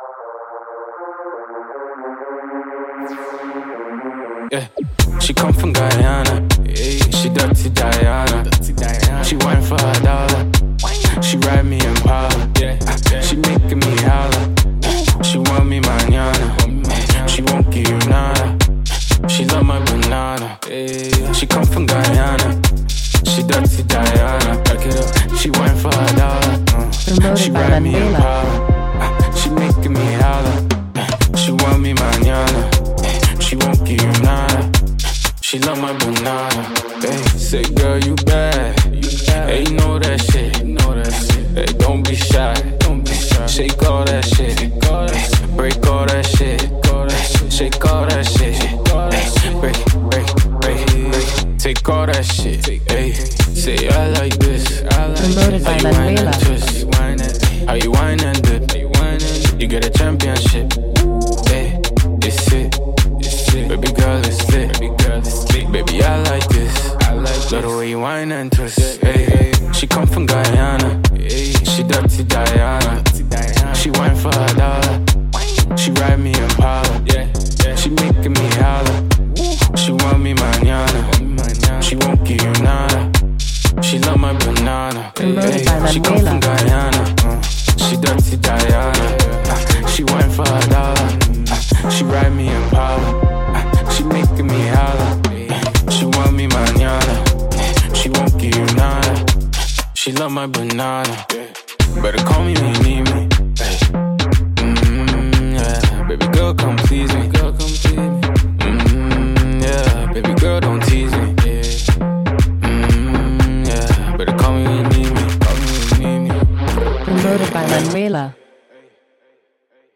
Yeah, she come from Guyana. She dirty Diana. She whine for her dollar. She ride me Impala. She making me holler. She want me mañana. She won't give you nada. She love my banana. She come from Guyana. She dirty Diana. Back it up. She whine for her dollar. She ride me Impala. She making me holler. She want me mañana. She won't give you nada. She love my banana. Hey, say girl you bad. Hey, you know that shit. Hey, don't be shy. Shake all that shit. Break all that shit. Shake all that shit. Break. Take all that shit. Hey, say I like this. How you whine and twist? How you whine and dip? You get a championship. Hey, it's it. Baby girl, it's lit. Baby, I like this. Love the way you whine and twist. Hey, she come from Guyana. She dirty Diana. She whine for her dollar. She ride me Impala. She making me holler. She want me mañana. She won't give you nada. She love my banana. Hey, she come from Guyana. She dirty Diana. She whine for her dollar. She ride me Impala. She making me holler. She want me mañana. She won't give you nada. She love my banana. Better call me when you need me. Yeah. Baby girl, come please me. Yeah. Baby girl, don't tease me. Yeah. Better call me when you need me. Promoted by Manuela.